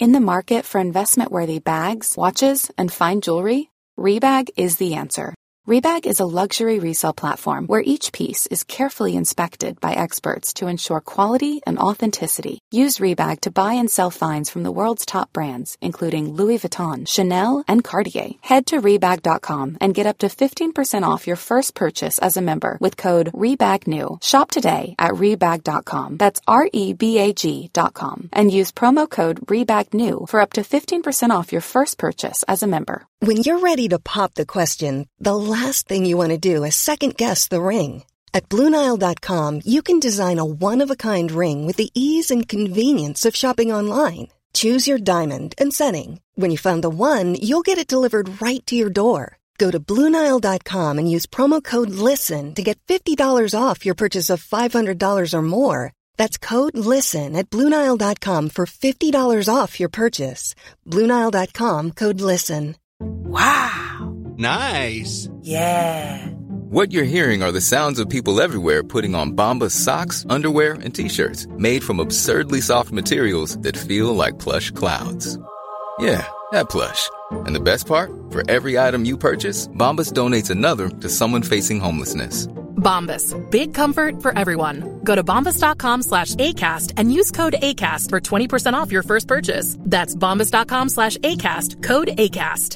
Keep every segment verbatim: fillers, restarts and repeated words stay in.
In the market for investment-worthy bags, watches, and fine jewelry, Rebag is the answer. Rebag is a luxury resale platform where each piece is carefully inspected by experts to ensure quality and authenticity. Use Rebag to buy and sell finds from the world's top brands, including Louis Vuitton, Chanel, and Cartier. Head to Rebag dot com and get up to fifteen percent off your first purchase as a member with code REBAGNEW. Shop today at Rebag dot com. That's R E B A G dot com. And use promo code REBAGNEW for up to fifteen percent off your first purchase as a member. When you're ready to pop the question, the last thing you want to do is second-guess the ring. At Blue Nile dot com, you can design a one-of-a-kind ring with the ease and convenience of shopping online. Choose your diamond and setting. When you find the one, you'll get it delivered right to your door. Go to Blue Nile dot com and use promo code LISTEN to get fifty dollars off your purchase of five hundred dollars or more. That's code LISTEN at Blue Nile dot com for fifty dollars off your purchase. Blue Nile dot com, code LISTEN. Wow. Nice. Yeah. What you're hearing are the sounds of people everywhere putting on Bombas socks, underwear, and T-shirts made from absurdly soft materials that feel like plush clouds. Yeah, that plush. And the best part? For every item you purchase, Bombas donates another to someone facing homelessness. Bombas. Big comfort for everyone. Go to bombas dot com slash ACAST and use code ACAST for twenty percent off your first purchase. That's bombas dot com slash ACAST. Code ACAST.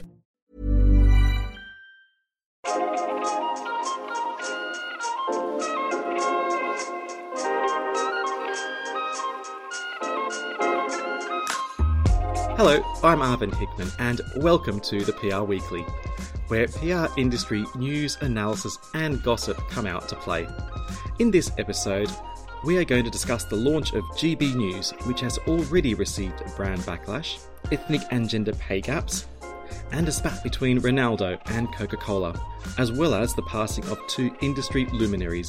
Hello, I'm Arvin Hickman, and welcome to the P R Weekly, where P R industry news, analysis, and gossip come out to play. In this episode, we are going to discuss the launch of G B News, which has already received brand backlash, ethnic and gender pay gaps, and a spat between Ronaldo and Coca-Cola, as well as the passing of two industry luminaries.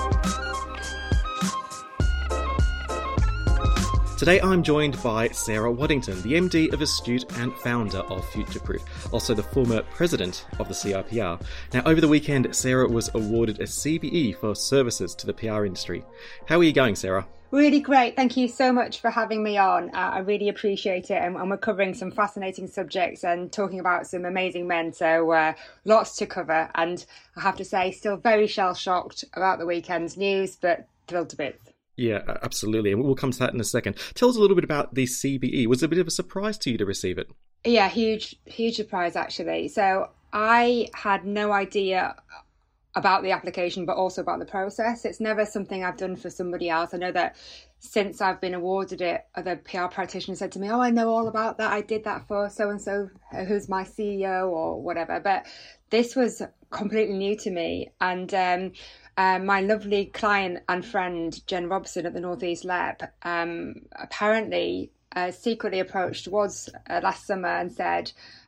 Today I'm joined by Sarah Waddington, the M D of Astute and founder of Futureproof, also the former president of the C I P R. Now, over the weekend, Sarah was awarded a C B E for services to the P R industry. How are you going, Sarah? Really great. Thank you so much for having me on. Uh, I really appreciate it. And, and we're covering some fascinating subjects and talking about some amazing men. So uh, lots to cover. And I have to say, still very shell-shocked about the weekend's news, but thrilled to bits. Yeah, absolutely. And we'll come to that in a second. Tell us a little bit about the C B E. Was it a bit of a surprise to you to receive it? Yeah, huge, huge surprise, actually. So I had no idea about the application, but also about the process. It's never something I've done for somebody else. I know that since I've been awarded it, other P R practitioners said to me, oh, I know all about that. I did that for so-and-so who's my C E O or whatever. But this was completely new to me. And um, uh, my lovely client and friend, Jen Robson at the Northeast Lab, um, apparently uh, secretly approached was uh, last summer and said,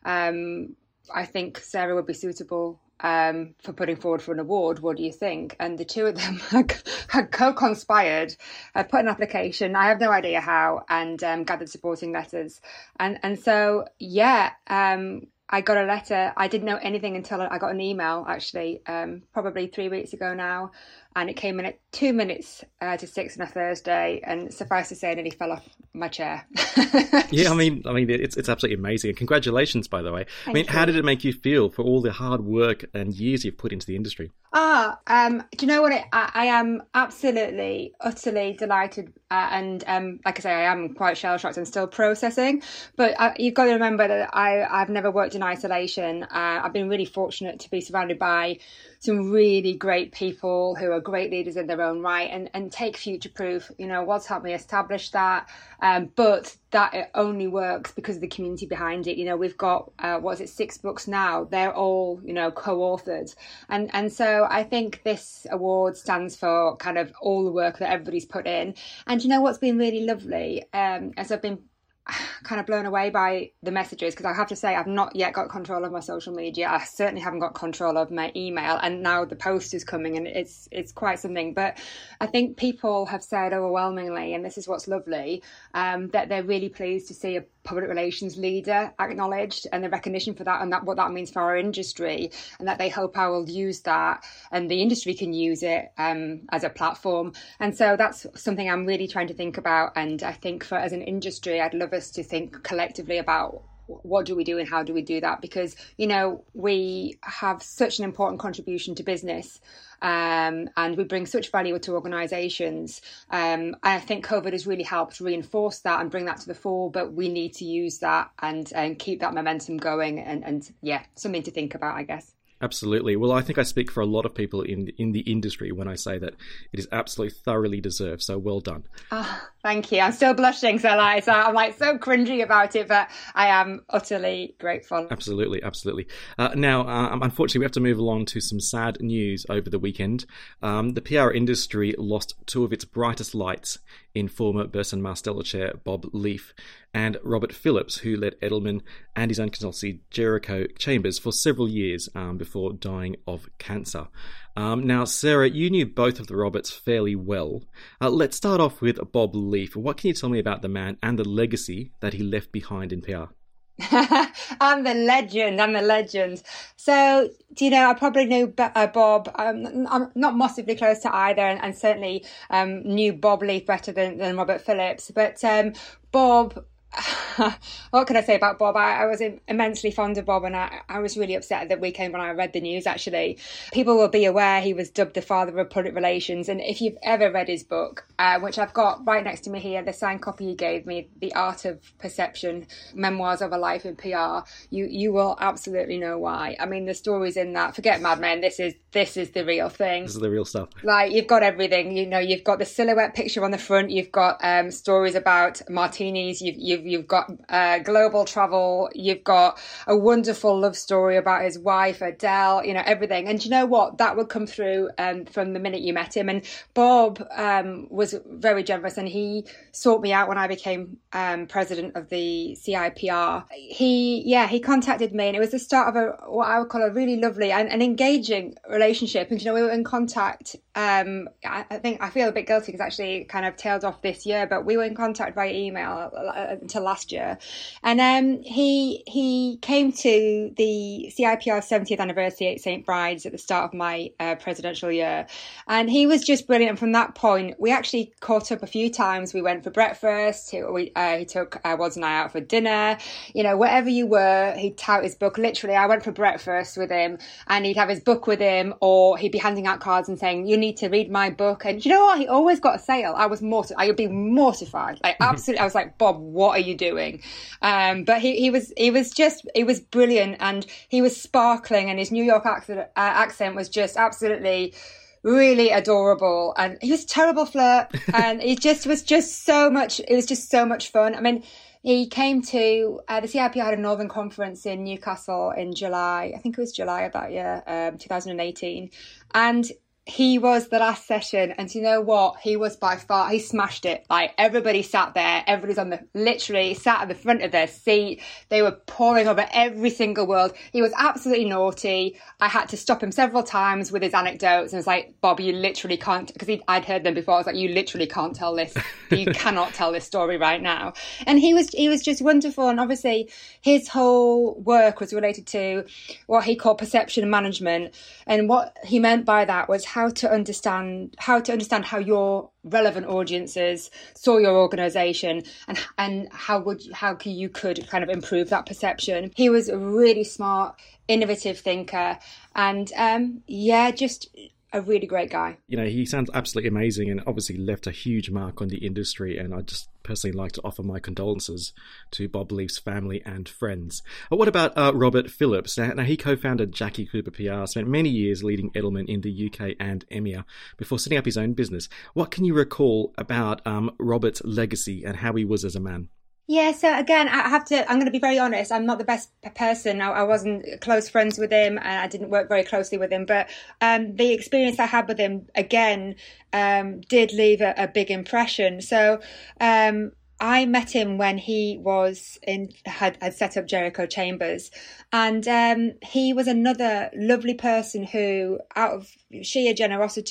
um, I think Sarah would be suitable Um, for putting forward for an award. What do you think? And the two of them had co-conspired, uh, put an application, I have no idea how, and um, gathered supporting letters. And and so, yeah, um, I got a letter. I didn't know anything until I got an email, actually, um, probably three weeks ago now. And it came in at two minutes uh, to six on a Thursday. And suffice to say, I nearly fell off my chair. Yeah, I mean, I mean, it's it's absolutely amazing. And congratulations, by the way. Thank I mean, you. how did it make you feel for all the hard work and years you've put into the industry? Ah, um, do you know what? It, I, I am absolutely, utterly delighted. Uh, and um, like I say, I am quite shell-shocked and still processing. But uh, you've got to remember that I, I've never worked in isolation. Uh, I've been really fortunate to be surrounded by some really great people who are great leaders in their own right, and, and take Futureproof, you know, what's helped me establish that. Um, but that it only works because of the community behind it. You know, we've got, uh, what is it, six books now. They're all, you know, co-authored. And, and so I think this award stands for kind of all the work that everybody's put in. And you know what's been really lovely, um, as I've been kind of blown away by the messages, because I have to say I've not yet got control of my social media. I certainly haven't got control of my email, and now the post is coming, and it's it's quite something. But I think people have said overwhelmingly, and this is what's lovely, um, that they're really pleased to see a public relations leader acknowledged, and the recognition for that, and that what that means for our industry, and that they hope I will use that and the industry can use it um, as a platform. And so that's something I'm really trying to think about. And I think for as an industry, I'd love us to think collectively about what do we do and how do we do that? Because, you know, we have such an important contribution to business um, and we bring such value to organisations. Um, I think COVID has really helped reinforce that and bring that to the fore, but we need to use that and, and keep that momentum going and, and, yeah, something to think about, I guess. Absolutely. Well, I think I speak for a lot of people in in the industry when I say that it is absolutely thoroughly deserved. So well done. Oh, thank you. I'm still blushing, so like, so I'm like so cringy about it, but I am utterly grateful. Absolutely, absolutely. Uh, now, uh, unfortunately, we have to move along to some sad news over the weekend. Um, the P R industry lost two of its brightest lights in former Burson Marsteller chair Bob Leaf and Robert Phillips, who led Edelman and his own consultancy Jericho Chambers for several years um, before dying of cancer. Um, now, Sarah, you knew both of the Roberts fairly well. Uh, let's start off with Bob Leaf. What can you tell me about the man and the legacy that he left behind in P R? I'm the legend. I'm the legend. So, do you know, I probably knew uh, Bob. Um, I'm not massively close to either, and, and certainly um, knew Bob Leaf better than, than Robert Phillips. But um, Bob, what can I say about Bob? I, I was immensely fond of Bob, and I, I was really upset at the weekend when I read the news, actually. People will be aware he was dubbed the father of public relations. And if you've ever read his book, uh, which I've got right next to me here, the signed copy he gave me, The Art of Perception, Memoirs of a Life in P R, you you will absolutely know why. I mean, the stories in that, forget Mad Men, this is this is the real thing. This is the real stuff. Like, you've got everything. You know, you've got the silhouette picture on the front, you've got um, stories about martinis, you've, you've You've got uh, global travel. You've got a wonderful love story about his wife, Adele, you know, everything. And do you know what? That would come through um, from the minute you met him. And Bob um, was very generous, and he sought me out when I became um, president of the C I P R. He, yeah, he contacted me, and it was the start of a what I would call a really lovely and, and engaging relationship. And, you know, we were in contact. Um, I, I think I feel a bit guilty because actually kind of tailed off this year, but we were in contact via email until last year. And um, he he came to the C I P R seventieth anniversary at Saint Bride's at the start of my uh, presidential year. And he was just brilliant. And from that point, we actually caught up a few times. We went for breakfast. He, we, uh, he took uh, Wads and I out for dinner. You know, wherever you were, he'd tout his book. Literally, I went for breakfast with him and he'd have his book with him, or he'd be handing out cards and saying, you need to read my book. And you know what? He always got a sale. I was mortified. I would be mortified. Like, absolutely. I was like, Bob, what are you doing? Um, but he, he was he was just he was brilliant, and he was sparkling, and his New York accent, uh, accent was just absolutely really adorable. And he was a terrible flirt, and he just was just so much. It was just so much fun. I mean, he came to uh, the C I P R had a Northern Conference in Newcastle in July. I think it was July of that year, um, two thousand eighteen, and he was the last session, and you know what? He was by far, he smashed it. Like, everybody sat there, everybody's on the, literally sat at the front of their seat. They were pouring over every single word. He was absolutely naughty. I had to stop him several times with his anecdotes, and I was like, Bob, you literally can't, because I'd heard them before. I was like, you literally can't tell this. You cannot tell this story right now. And he was, he was just wonderful. And obviously his whole work was related to what he called perception management. And what he meant by that was how to understand how to understand how your relevant audiences saw your organization, and and how would how you could kind of improve that perception. He was a really smart, innovative thinker, and um, yeah, just a really great guy. You know, he sounds absolutely amazing, and obviously left a huge mark on the industry. And I just personally like to offer my condolences to Bob Leaf's family and friends. But what about uh, Robert Phillips? Now, now, he co-founded Jackie Cooper P R, spent many years leading Edelman in the U K and EMEA before setting up his own business. What can you recall about um, Robert's legacy and how he was as a man? Yeah, so again, I have to, I'm going to be very honest, I'm not the best person. I, I wasn't close friends with him, and I didn't work very closely with him, but um, the experience I had with him, again, um, did leave a, a big impression. So um, I met him when he was in, had, had set up Jericho Chambers, and um, he was another lovely person who, out of sheer generosity,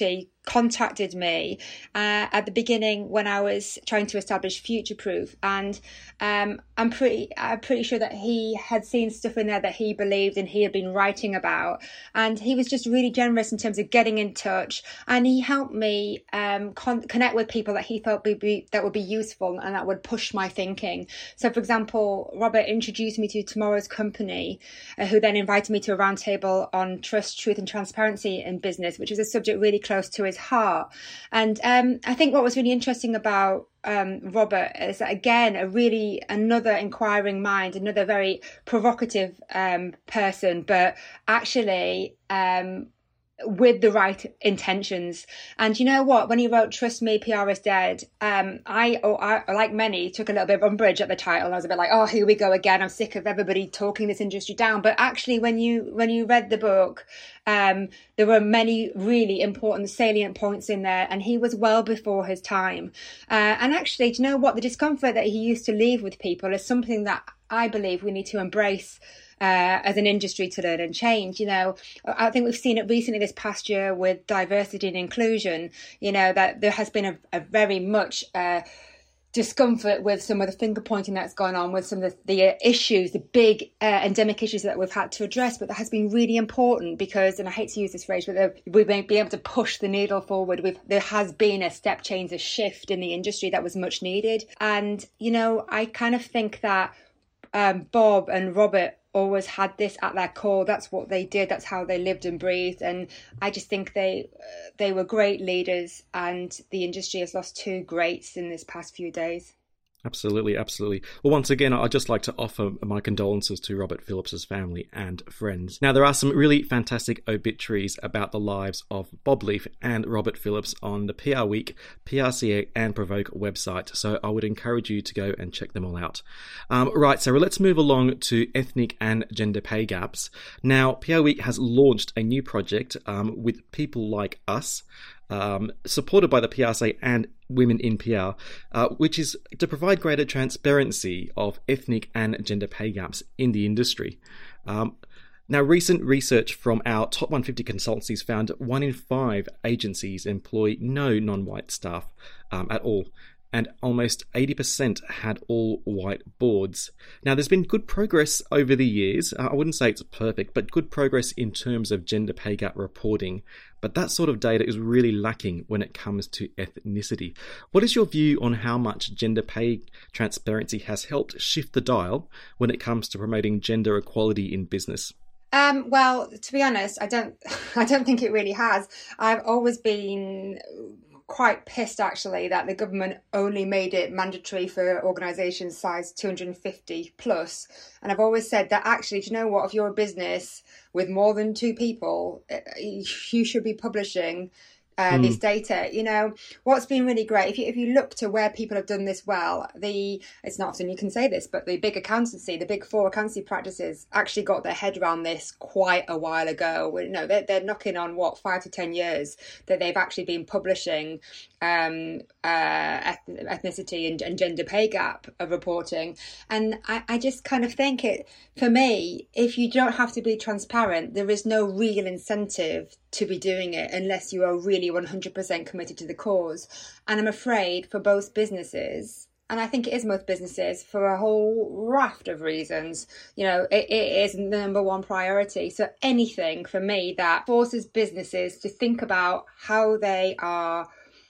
contacted me uh, at the beginning when I was trying to establish Future Proof, and um, I'm pretty I'm pretty sure that he had seen stuff in there that he believed and he had been writing about, and he was just really generous in terms of getting in touch, and he helped me um, con- connect with people that he thought would be that would be useful and that would push my thinking. So, for example, Robert introduced me to Tomorrow's Company, uh, who then invited me to a roundtable on trust, truth, and transparency in business, which is a subject really close to his heart. And um, I think what was really interesting about um, Robert is that, again, a really another inquiring mind, another very provocative um, person, but actually um, with the right intentions. And you know what? When he wrote "Trust Me, P R is Dead," um, I, oh, I, like many, took a little bit of umbrage at the title. I was a bit like, "Oh, here we go again. I'm sick of everybody talking this industry down." But actually, when you when you read the book, um, there were many really important, salient points in there, and he was well before his time. Uh, and actually, do you know what? The discomfort that he used to leave with people is something that I believe we need to embrace Uh, as an industry to learn and change. You know, I think we've seen it recently this past year with diversity and inclusion, you know, that there has been a, a very much uh, discomfort with some of the finger pointing that's gone on with some of the, the issues, the big uh, endemic issues that we've had to address. But that has been really important because, and I hate to use this phrase, but we may be able to push the needle forward. We've, there has been a step change, a shift in the industry that was much needed. And, you know, I kind of think that um, Bob and Robert always had this at their core. That's what they did. That's how they lived and breathed. And I just think they uh, they were great leaders, and the industry has lost two greats in this past few days. Absolutely, absolutely. Well, once again, I'd just like to offer my condolences to Robert Phillips's family and friends. Now, there are some really fantastic obituaries about the lives of Bob Leaf and Robert Phillips on the P R Week, P R C A and Provoke website, so I would encourage you to go and check them all out. Um, right, Sarah, let's move along to ethnic and gender pay gaps. Now, P R Week has launched a new project um, with People Like Us, Um, supported by the P R C A and Women in P R, uh, which is to provide greater transparency of ethnic and gender pay gaps in the industry. Um, now, recent research from our top one hundred fifty consultancies found one in five agencies employ no non-white staff um, at all, and almost eighty percent had all white boards. Now, there's been good progress over the years. Uh, I wouldn't say it's perfect, but good progress in terms of gender pay gap reporting. But that sort of data is really lacking when it comes to ethnicity. What is your view on how much gender pay transparency has helped shift the dial when it comes to promoting gender equality in business? Um, well, to be honest, I don't, I don't think it really has. I've always been quite pissed, actually, that the government only made it mandatory for organisations size two hundred fifty plus. And I've always said that, actually, do you know what? If you're a business with more than two people, you should be publishing Uh, mm. this data. You know, what's been really great, if you if you look to where people have done this well, the it's not often you can say this, but the big accountancy, the big four accountancy practices actually got their head around this quite a while ago. You know, they're, they're knocking on what five to ten years that they've actually been publishing um, uh, ethnicity and, and gender pay gap of reporting. And I, I just kind of think it, for me, if you don't have to be transparent, there is no real incentive to be doing it unless you are really one hundred percent committed to the cause. And I'm afraid for both businesses, and I think it is most businesses, for a whole raft of reasons, you know, it, it is the number one priority. So anything for me that forces businesses to think about how they are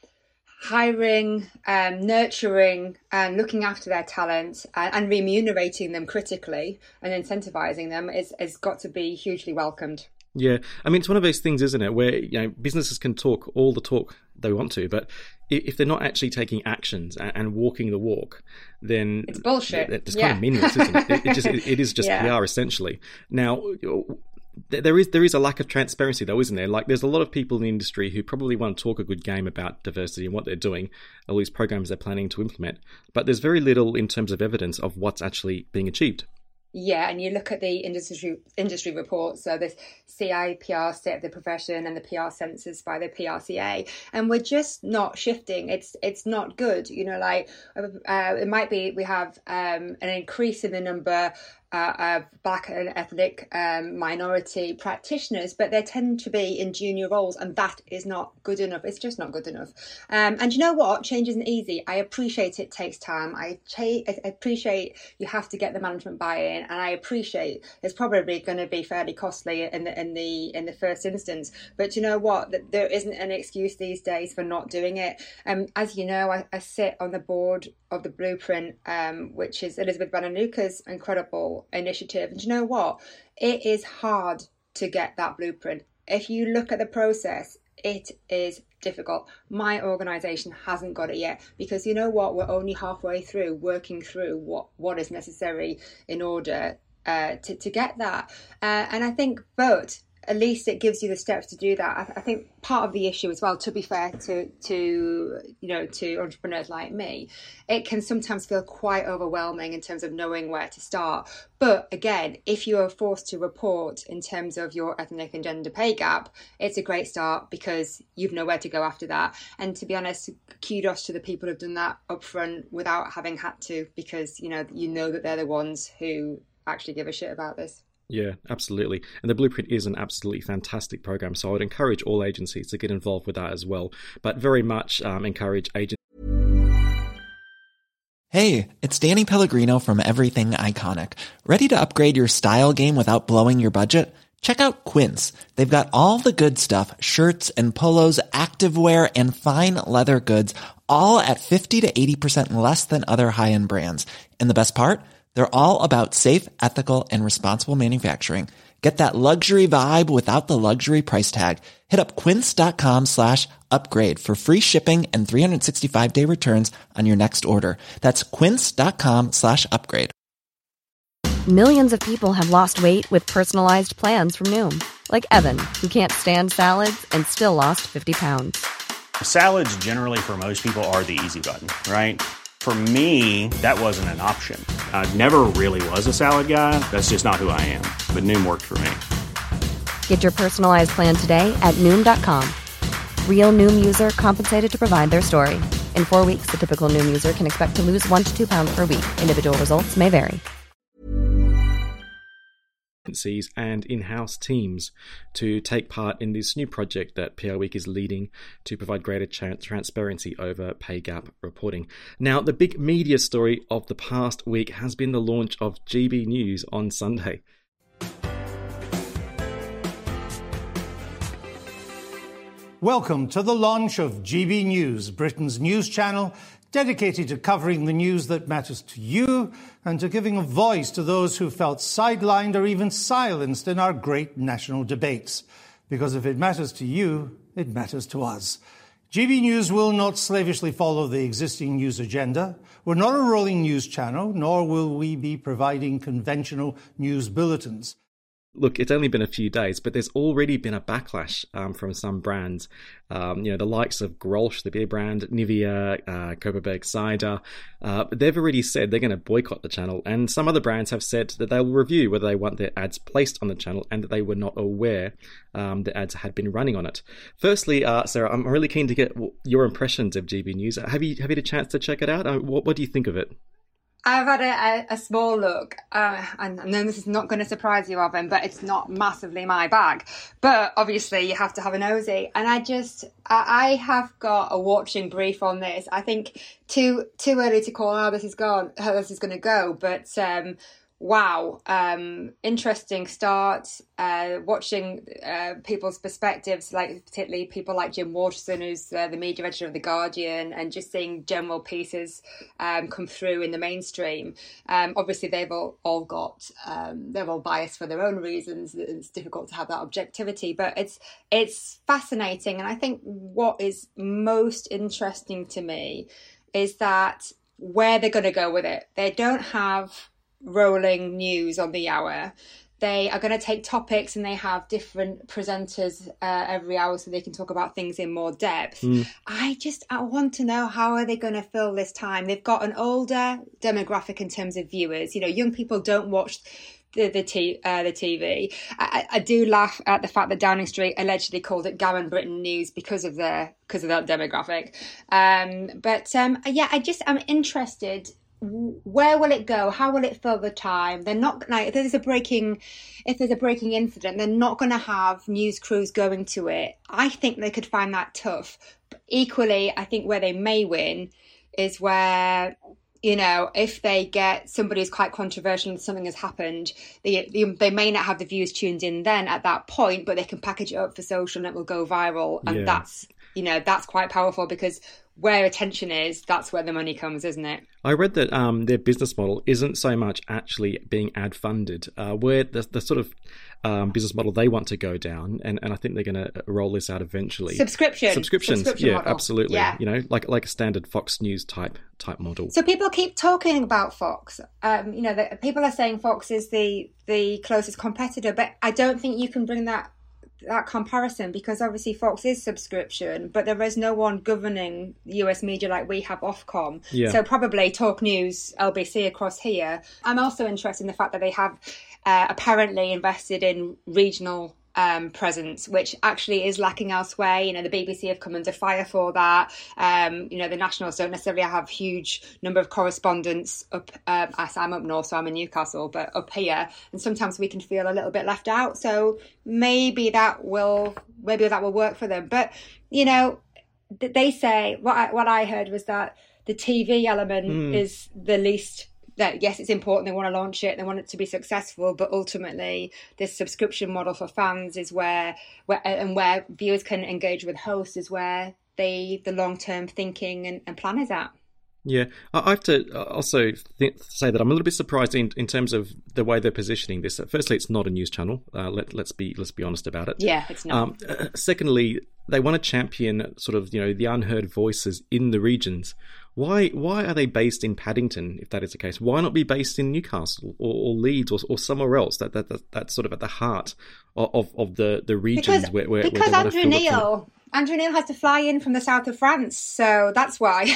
hiring, um, nurturing and looking after their talent and, and remunerating them critically and incentivizing them is has got to be hugely welcomed. Yeah, I mean, it's one of those things, isn't it, where, you know, businesses can talk all the talk they want to, but if they're not actually taking actions and walking the walk, then it's bullshit. It's yeah. kind of meaningless, isn't it? It, it, just, it is just yeah. P R, essentially. Now, there is there is a lack of transparency, though, isn't there? Like, there's a lot of people in the industry who probably want to talk a good game about diversity and what they're doing, all these programs they're planning to implement, but there's very little in terms of evidence of what's actually being achieved. Yeah, and you look at the industry industry reports, so this C I P R State of the Profession and the P R census by the P R C A, and we're just not shifting. It's it's not good. You know, like uh, it might be we have um, an increase in the number uh, of Black and ethnic um, minority practitioners, but they tend to be in junior roles, and that is not good enough. It's just not good enough. Um, and you know what? Change isn't easy. I appreciate it takes time. I, cha- I appreciate you have to get the management buy-in, and I appreciate it's probably going to be fairly costly in the in the in the first instance. But you know what? There isn't an excuse these days for not doing it. Um, as you know, I, I sit on the board of the Blueprint, um, which is Elizabeth Bananuka's incredible initiative. And you know what? It is hard to get that blueprint. If you look at the process, it is difficult. My organisation hasn't got it yet because you know what? We're only halfway through working through what, what is necessary in order uh, to, to get that. Uh, and I think, but at least it gives you the steps to do that. I, th- I think part of the issue as well, to be fair to, to, you know, to entrepreneurs like me, it can sometimes feel quite overwhelming in terms of knowing where to start. But again, if you are forced to report in terms of your ethnic and gender pay gap, it's a great start because you've nowhere to go after that. And to be honest, kudos to the people who've done that upfront without having had to, because, you know, you know that they're the ones who actually give a shit about this. Yeah, absolutely. And the Blueprint is an absolutely fantastic program. So I would encourage all agencies to get involved with that as well. But very much um, encourage agencies. Hey, it's Danny Pellegrino from Everything Iconic. Ready to upgrade your style game without blowing your budget? Check out Quince. They've got all the good stuff, shirts and polos, activewear, and fine leather goods, all at fifty to eighty percent less than other high-end brands. And the best part? They're all about safe, ethical, and responsible manufacturing. Get that luxury vibe without the luxury price tag. Hit up quince.com slash upgrade for free shipping and three sixty-five day returns on your next order. That's quince.com slash upgrade. Millions of people have lost weight with personalized plans from Noom. Like Evan, who can't stand salads and still lost fifty pounds. Salads generally for most people are the easy button, right? For me, that wasn't an option. I never really was a salad guy. That's just not who I am. But Noom worked for me. Get your personalized plan today at Noom dot com. Real Noom user compensated to provide their story. In four weeks, the typical Noom user can expect to lose one to two pounds per week. Individual results may vary. Agencies and in-house teams to take part in this new project that P R Week is leading to provide greater tra- transparency over pay gap reporting. Now, the big media story of the past week has been the launch of G B News on Sunday. Welcome to the launch of G B News, Britain's news channel dedicated to covering the news that matters to you and to giving a voice to those who felt sidelined or even silenced in our great national debates. Because if it matters to you, it matters to us. G B News will not slavishly follow the existing news agenda. We're not a rolling news channel, nor will we be providing conventional news bulletins. Look, it's only been a few days, but there's already been a backlash um, from some brands. Um, you know, the likes of Grolsch, the beer brand, Nivea, uh, Kopparberg Cider. Uh, they've already said they're going to boycott the channel. And some other brands have said that they'll review whether they want their ads placed on the channel and that they were not aware um, the ads had been running on it. Firstly, uh, Sarah, I'm really keen to get your impressions of G B News. Have you have you had a chance to check it out? Uh, what, what do you think of it? I've had a, a, a small look, uh, and I know this is not going to surprise you, Robin, but it's not massively my bag. But obviously, you have to have a nosy. And I just, I, I have got a watching brief on this. I think too too early to call how this is gone, how this is going to go. But um, wow, um, interesting start. Uh, watching uh, people's perspectives, like particularly people like Jim Waterson, who's uh, the media editor of The Guardian, and just seeing general pieces um, come through in the mainstream. Um, obviously, they've all, all got, um, they're all biased for their own reasons. It's difficult to have that objectivity, but it's it's fascinating. And I think what is most interesting to me is that where they're going to go with it. They don't have rolling news on the hour. They are going to take topics and they have different presenters uh, every hour so they can talk about things in more depth. Mm. I just I want to know, how are they going to fill this time? They've got an older demographic in terms of viewers. You know, young people don't watch the the, t- uh, the T V. I, I do laugh at the fact that Downing Street allegedly called it Gammon Britain News because of the because of that demographic. Um, but um, yeah, I just I'm interested where will it go? How will it fill the time? They're not like if there's a breaking, if there's a breaking incident, they're not going to have news crews going to it. I think they could find that tough. But equally, I think where they may win is where, you know, if they get somebody who's quite controversial and something has happened, they, they they may not have the viewers tuned in then at that point, but they can package it up for social and it will go viral. And Yeah. that's, you know, that's quite powerful because where attention is, that's where the money comes, isn't it? I read that um, their business model isn't so much actually being ad funded, uh, where the, the sort of um, business model they want to go down, and, and I think they're going to roll this out eventually. Subscription. Subscriptions, Subscription yeah, model. absolutely. Yeah. You know, like like a standard Fox News type type model. So people keep talking about Fox. Um, you know, the, people are saying Fox is the the closest competitor, but I don't think you can bring that that comparison because obviously Fox is subscription, but there is no one governing U S media like we have Ofcom. Yeah. So probably Talk News, L B C across here. I'm also interested in the fact that they have uh, apparently invested in regional um, presence, which actually is lacking elsewhere. You know, the B B C have come under fire for that. Um, you know, the Nationals don't necessarily have huge number of correspondents up. Um, I'm up north, so I'm in Newcastle, but up here, and sometimes we can feel a little bit left out. So maybe that will, maybe that will work for them. But you know, they say what I, what I heard was that the T V element mm. is the least. That yes, it's important. They want to launch it. They want it to be successful. But ultimately, this subscription model for fans is where, where and where viewers can engage with hosts is where they the long term thinking and, and plan is at. Yeah, I have to also th- say that I'm a little bit surprised in, in terms of the way they're positioning this. Firstly, it's not a news channel. Uh, let, let's be let's be honest about it. Yeah, it's not. Um, uh, secondly, they want to champion sort of you know the unheard voices in the regions. Why why are they based in Paddington, if that is the case? Why not be based in Newcastle or, or Leeds or, or somewhere else? That, that, that That's sort of at the heart of, of the, the regions because, where, where, because where they Andrew want to fill Neil, the Andrew Neil has to fly in from the south of France, so that's why.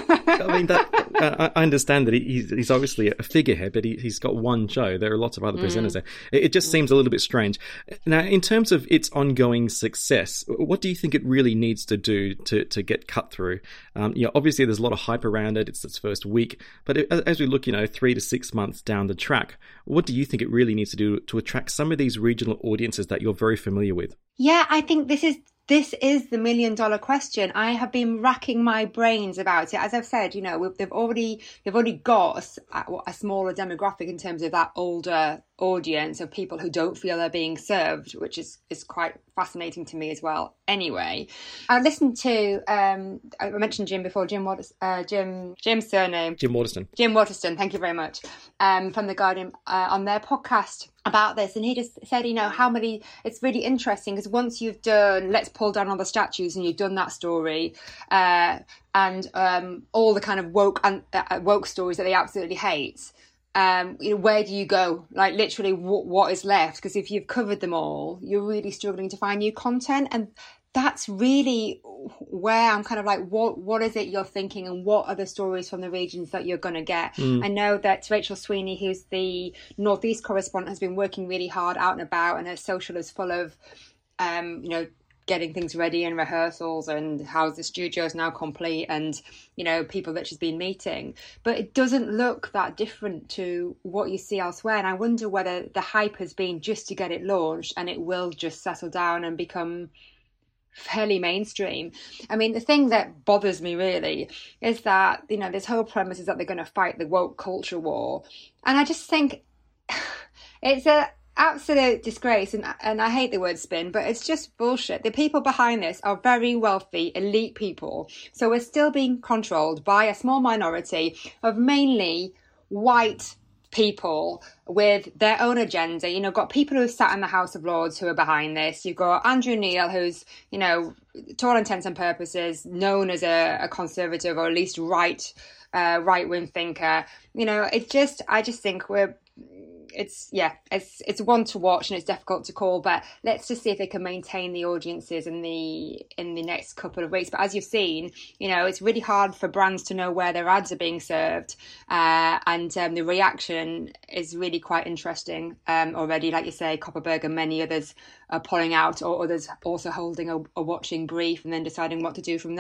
I mean, that, uh, I understand that he's, he's obviously a figurehead, but he, he's got one show. There are lots of other presenters mm. there. It, it just seems a little bit strange. Now, in terms of its ongoing success, what do you think it really needs to do to, to get cut through? Um, you know, obviously, there's a lot of hype around it. It's its first week. But it, as we look, you know, three to six months down the track, what do you think it really needs to do to attract some of these regional audiences that you're very familiar with? Yeah, I think this is This is the million dollar question. I have been racking my brains about it. As I've said, you know, we've, they've already they've already got a, a smaller demographic in terms of that older audience of people who don't feel they're being served, which is, is quite fascinating to me as well. Anyway, I listened to, um, I mentioned Jim before, Jim, what, uh, Jim, Jim's surname? Jim Waterston. Jim Waterston, thank you very much, um, from The Guardian uh, on their podcast about this. And he just said, you know, how many, it's really interesting because once you've done, let's pull down all the statues and you've done that story, uh, and um, all the kind of woke and uh, woke stories that they absolutely hate, um, you know, where do you go? Like literally w- what is left? Because if you've covered them all, you're really struggling to find new content. And that's really where I'm kind of like, what what is it you're thinking and what are the stories from the regions that you're going to get? Mm. I know that Rachel Sweeney, who's the Northeast correspondent, has been working really hard out and about, and her social is full of, um, you know, getting things ready and rehearsals and how's the studio's now complete and, you know, people that she's been meeting. But it doesn't look that different to what you see elsewhere. And I wonder whether the hype has been just to get it launched and it will just settle down and become fairly mainstream. I mean, the thing that bothers me really is that, you know, this whole premise is that they're going to fight the woke culture war. And I just think it's a absolute disgrace, and and I hate the word spin, but it's just bullshit. The people behind this are very wealthy, elite people. So we're still being controlled by a small minority of mainly white people with their own agenda. You know, got people who sat in the House of Lords who are behind this. You've got Andrew Neil, who's, you know, to all intents and purposes, known as a, a conservative or at least right, uh, right-wing thinker. You know, it's just, I just think we're, it's yeah it's it's one to watch and it's difficult to call, but let's just see if they can maintain the audiences in the in the next couple of weeks. But as you've seen, you know, it's really hard for brands to know where their ads are being served, uh, and um, the reaction is really quite interesting um, already. Like you say, Copperberg and many others are pulling out, or others also holding a, a watching brief and then deciding what to do from them.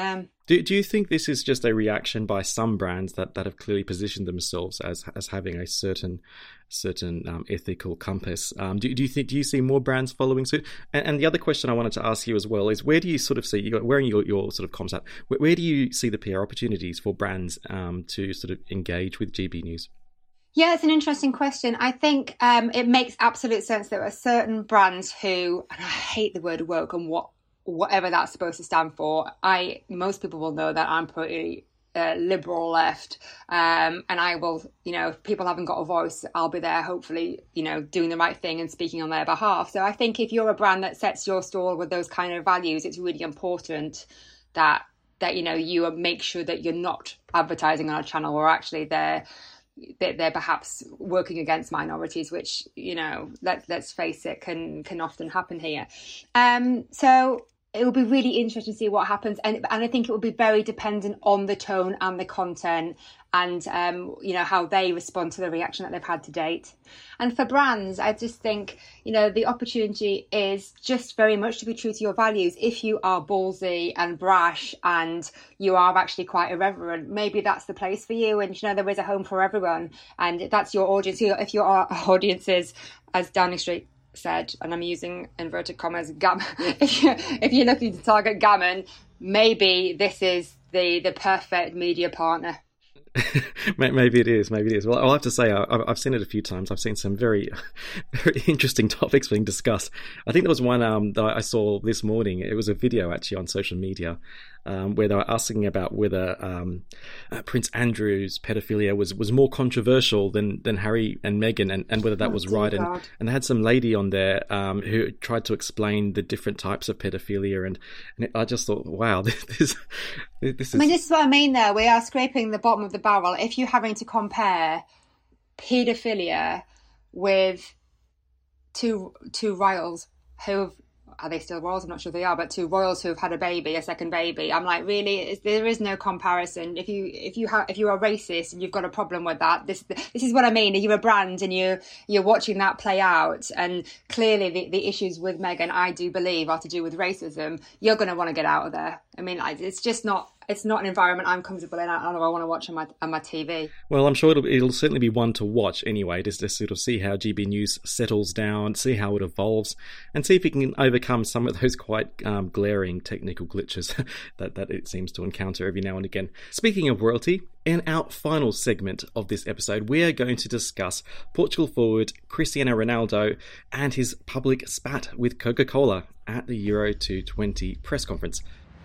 Do do you think this is just a reaction by some brands that, that have clearly positioned themselves as as having a certain certain um, ethical compass? Um, do do you think do you see more brands following suit? And, and the other question I wanted to ask you as well is, where do you sort of see, you're wearing your, your sort of comms hat, where, where do you see the P R opportunities for brands um, to sort of engage with G B News? Yeah, it's an interesting question. I think um, it makes absolute sense. There are certain brands who, and I hate the word woke and what whatever that's supposed to stand for. I most people will know that I'm pretty uh, liberal left, um, and I will, you know, if people haven't got a voice, I'll be there, hopefully, you know, doing the right thing and speaking on their behalf. So I think if you're a brand that sets your stall with those kind of values, it's really important that that you know you make sure that you're not advertising on a channel where actually they're they're perhaps working against minorities, which, you know, let, let's face it, can can often happen here. Um, so it will be really interesting to see what happens. And, and I think it will be very dependent on the tone and the content and, um, you know, how they respond to the reaction that they've had to date. And for brands, I just think, you know, the opportunity is just very much to be true to your values. If you are ballsy and brash and you are actually quite irreverent, maybe that's the place for you. And, you know, there is a home for everyone. And that's your audience. If your audience is, as Downing Street said, and I'm using inverted commas, gam- if, you're, if you're looking to target gammon, maybe this is the, the perfect media partner. Maybe it is, maybe it is. Well, I'll have to say, I've seen it a few times. I've seen some very, very interesting topics being discussed. I think there was one um, that I saw this morning. It was a video actually on social media um, where they were asking about whether um, uh, Prince Andrew's pedophilia was, was more controversial than, than Harry and Meghan, and, and whether that was oh, right. And, and they had some lady on there um, who tried to explain the different types of pedophilia. And, and it, I just thought, wow, this, this, this is... I mean, this is what I mean there. We are scraping the bottom of the barrel. If you're having to compare paedophilia with two two royals who've, are they still royals? I'm not sure they are, but two royals who have had a baby, a second baby. I'm like, really? There is no comparison. If you if you have if you're a racist and you've got a problem with that, this this is what I mean. If you're a brand and you you're watching that play out, and clearly the, the issues with Meghan, I do believe, are to do with racism. You're going to want to get out of there. I mean, it's just not. It's not an environment I'm comfortable in. I don't know. I want to watch on my on my T V. Well, I'm sure it'll it'll certainly be one to watch anyway, just to sort of see how G B News settles down, see how it evolves, and see if it can overcome some of those quite um, glaring technical glitches that that it seems to encounter every now and again. Speaking of royalty, in our final segment of this episode, we are going to discuss Portugal forward Cristiano Ronaldo and his public spat with Coca-Cola at the Euro twenty twenty press conference.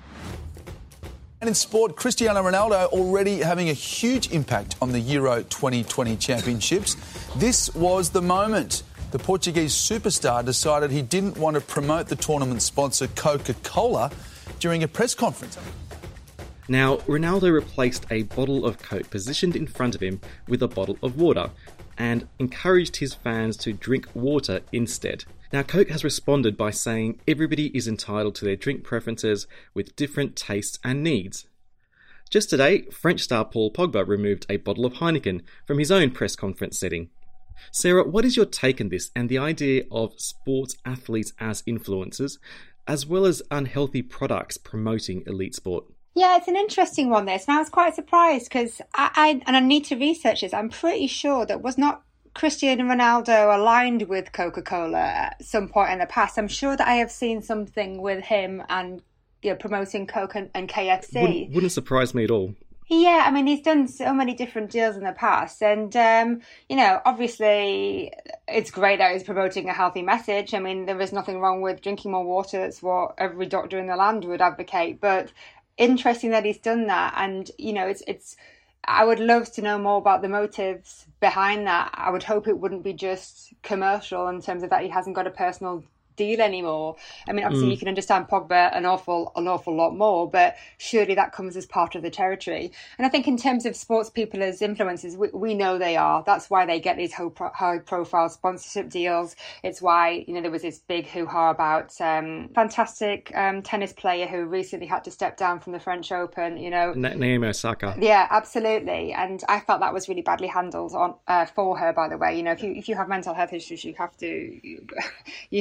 And in sport, Cristiano Ronaldo already having a huge impact on the Euro twenty twenty championships. This was the moment. The Portuguese superstar decided he didn't want to promote the tournament sponsor Coca-Cola during a press conference. Now, Ronaldo replaced a bottle of Coke positioned in front of him with a bottle of water and encouraged his fans to drink water instead. Now, Coke has responded by saying everybody is entitled to their drink preferences with different tastes and needs. Just today, French star Paul Pogba removed a bottle of Heineken from his own press conference setting. Sarah, what is your take on this and the idea of sports athletes as influencers, as well as unhealthy products promoting elite sport? Yeah, it's an interesting one, this. And I was quite surprised because I, I, and I need to research this, I'm pretty sure that was not Cristiano Ronaldo aligned with Coca-Cola at some point in the past. I'm sure that I have seen something with him and, you know, promoting Coke and, and K F C. Wouldn't, wouldn't surprise me at all. Yeah, I mean, he's done so many different deals in the past. And, um, you know, obviously it's great that he's promoting a healthy message. I mean, there is nothing wrong with drinking more water. That's what every doctor in the land would advocate. But interesting that he's done that. And, you know, it's it's. I would love to know more about the motives behind that. I would hope it wouldn't be just commercial in terms of that he hasn't got a personal deal anymore. I mean, obviously mm. you can understand Pogba an awful an awful lot more, but surely that comes as part of the territory. And I think in terms of sports people as influencers, we, we know they are. That's why they get these high profile sponsorship deals. It's why, you know, there was this big hoo-ha about um fantastic um tennis player who recently had to step down from the French Open, you know. Na- Naomi Osaka. Yeah, absolutely. And I felt that was really badly handled on uh, for her, by the way. You know, if you if you have mental health issues, you have to you, you have to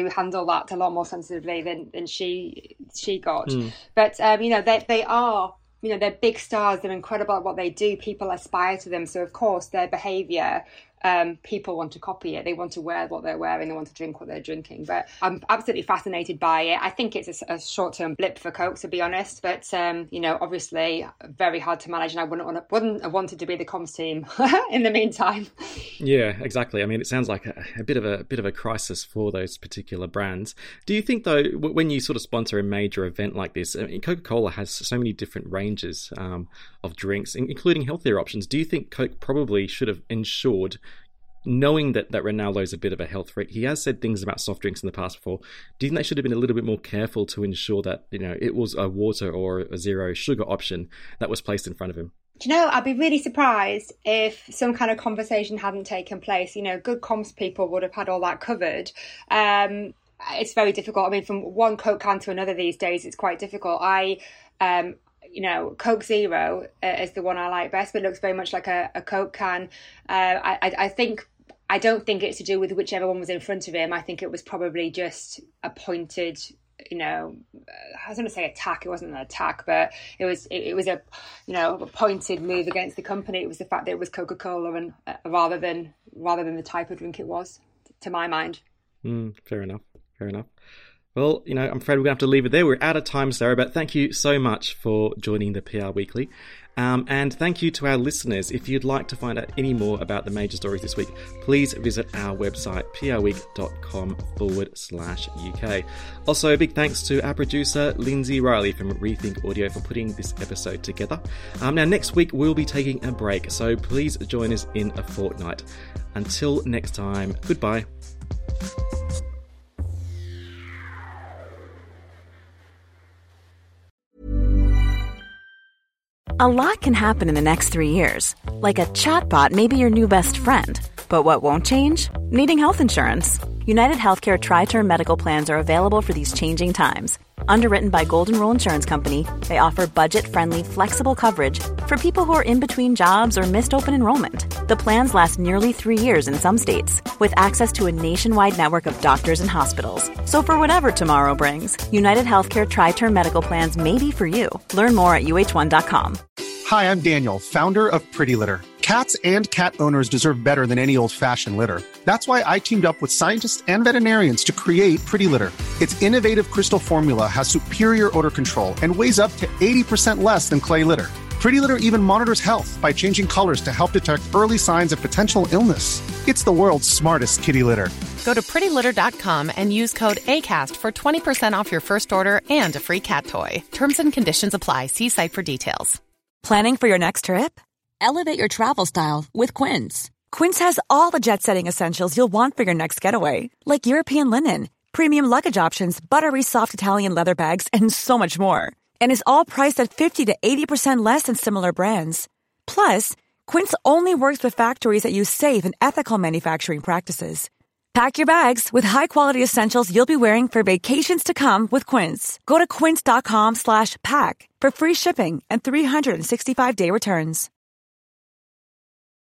handle that a lot more sensitively than, than she she got. Mm. But, um, you know, they, they are, you know, they're big stars. They're incredible at what they do. People aspire to them. So, of course, their behaviour, um, people want to copy it. They want to wear what they're wearing. They want to drink what they're drinking. But I'm absolutely fascinated by it. I think it's a, a short-term blip for Coke, to be honest. But, um, you know, obviously very hard to manage. And I wouldn't, want to, wouldn't have wanted to be the comms team in the meantime. Yeah, exactly. I mean, it sounds like a, a bit of a, a bit of a crisis for those particular brands. Do you think, though, when you sort of sponsor a major event like this, I mean, Coca-Cola has so many different ranges um, of drinks, including healthier options. Do you think Coke probably should have ensured, knowing that, that Ronaldo's a bit of a health freak, he has said things about soft drinks in the past before, do you think they should have been a little bit more careful to ensure that, you know, it was a water or a zero sugar option that was placed in front of him? Do you know, I'd be really surprised if some kind of conversation hadn't taken place. You know, good comms people would have had all that covered. Um, it's very difficult. I mean, from one Coke can to another these days, it's quite difficult. I... Um, You know, Coke Zero uh, is the one I like best, but it looks very much like a, a Coke can. Uh, I, I think, I don't think it's to do with whichever one was in front of him. I think it was probably just a pointed, you know, I was going to say attack. It wasn't an attack, but it was, it, it was a, you know, a pointed move against the company. It was the fact that it was Coca-Cola, and uh, rather than rather than the type of drink it was, to my mind. Mm, fair enough. Fair enough. Well, you know, I'm afraid we're going to have to leave it there. We're out of time, Sarah, but thank you so much for joining the P R Weekly. Um, and thank you to our listeners. If you'd like to find out any more about the major stories this week, please visit our website, prweek.com forward slash UK. Also, a big thanks to our producer, Lindsay Riley from Rethink Audio, for putting this episode together. Um, now, next week, we'll be taking a break, so please join us in a fortnight. Until next time, goodbye. A lot can happen in the next three years. Like a chatbot may be your new best friend. But what won't change? Needing health insurance. United Healthcare Tri-Term Medical Plans are available for these changing times. Underwritten by Golden Rule Insurance Company, they offer budget-friendly, flexible coverage for people who are in between jobs or missed open enrollment. The plans last nearly three years in some states, with access to a nationwide network of doctors and hospitals. So for whatever tomorrow brings, United Healthcare Tri-Term Medical Plans may be for you. Learn more at U H one dot com. Hi, I'm Daniel, founder of Pretty Litter. Cats and cat owners deserve better than any old-fashioned litter. That's why I teamed up with scientists and veterinarians to create Pretty Litter. Its innovative crystal formula has superior odor control and weighs up to eighty percent less than clay litter. Pretty Litter even monitors health by changing colors to help detect early signs of potential illness. It's the world's smartest kitty litter. Go to pretty litter dot com and use code ACAST for twenty percent off your first order and a free cat toy. Terms and conditions apply. See site for details. Planning for your next trip? Elevate your travel style with Quince. Quince has all the jet-setting essentials you'll want for your next getaway, like European linen, premium luggage options, buttery soft Italian leather bags, and so much more. And is all priced at fifty to eighty percent less than similar brands. Plus, Quince only works with factories that use safe and ethical manufacturing practices. Pack your bags with high-quality essentials you'll be wearing for vacations to come with Quince. Go to quince dot com slash pack for free shipping and three sixty-five day returns.